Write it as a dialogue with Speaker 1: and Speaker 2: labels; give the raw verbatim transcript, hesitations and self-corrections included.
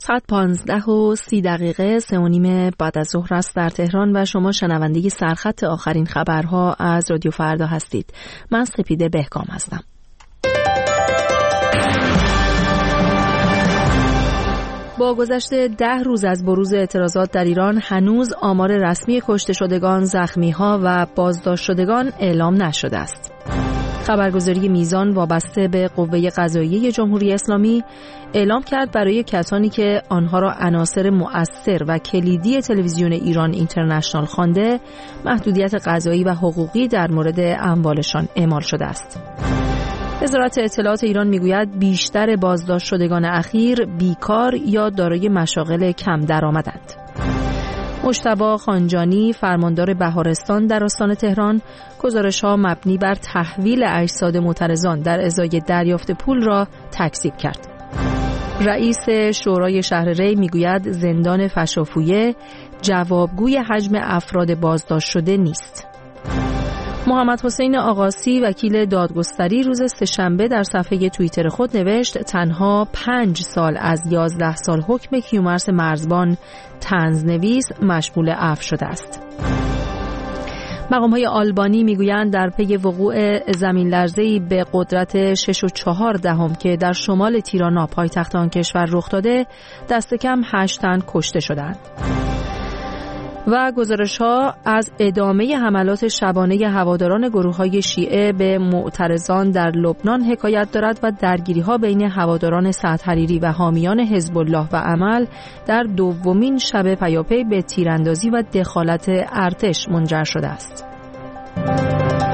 Speaker 1: ساعت پانزده و سی دقیقه سه و نیم بعد از ظهر است در تهران و شما شنونده سرخط آخرین خبرها از رادیو فردا هستید. من سپیده بهکام هستم. با گذشت ده روز از بروز اعتراضات در ایران هنوز آمار رسمی کشته شدگان، زخمی‌ها و بازداشت شدگان اعلام نشده است. خبرگزاری میزان وابسته به قوه قضاییه جمهوری اسلامی اعلام کرد برای کسانی که آنها را عناصر مؤثر و کلیدی تلویزیون ایران اینترنشنال خوانده، محدودیت قضایی و حقوقی در مورد اموالشان اعمال شده است. وزارت اطلاعات ایران میگوید بیشتر بازداشت شدگان اخیر بیکار یا دارای مشاغل کم درآمدند. مجتبی خانجانی فرماندار بهارستان در استان تهران گزارش‌ها مبنی بر تحویل اجساد معترضان در ازای دریافت پول را تکذیب کرد. رئیس شورای شهر ری میگوید زندان فشافویه جوابگوی حجم افراد بازداشت شده نیست. محمد حسین آقاسی وکیل دادگستری روز سه‌شنبه در صفحه توییتر خود نوشت تنها پنج سال از یازده سال حکم کیومرث مرزبان طنزنویس مشمول عفو شده است. مقام‌های آلبانی میگویند در پی وقوع زمین لرزه‌ای به قدرت شش و چهار دهم که در شمال تیرانا پایتخت آن کشور رخ داده، دست کم هشت تن کشته شدند. و گزارش‌ها از ادامه حملات شبانه هواداران گروه‌های شیعه به معترضان در لبنان حکایت دارد و درگیری‌ها بین هواداران سعد حریری و حامیان حزب الله و عمل در دومین شب پیاپی به تیراندازی و دخالت ارتش منجر شده است.